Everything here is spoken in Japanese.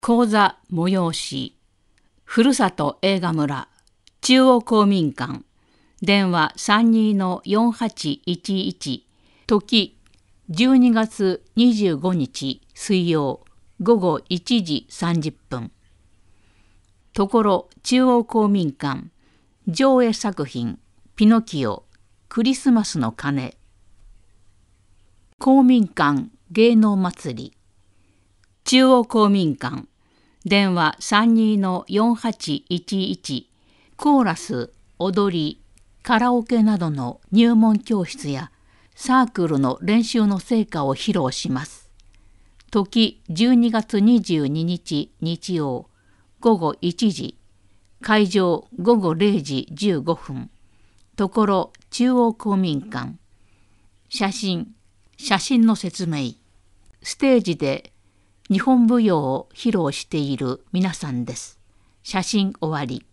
講座催し、ふるさと映画村、中央公民館、電話32-4811、時12月25日水曜午後1時30分。ところ中央公民館、上映作品、ピノキオ、クリスマスの鐘。公民館芸能祭り、中央公民館、電話32-4811、コーラス、踊り、カラオケなどの入門教室やサークルの練習の成果を披露します。時12月22日日曜午後1時、会場午後0時15分。ところ中央公民館。写真の説明。ステージで日本舞踊を披露している皆さんです。写真終わり。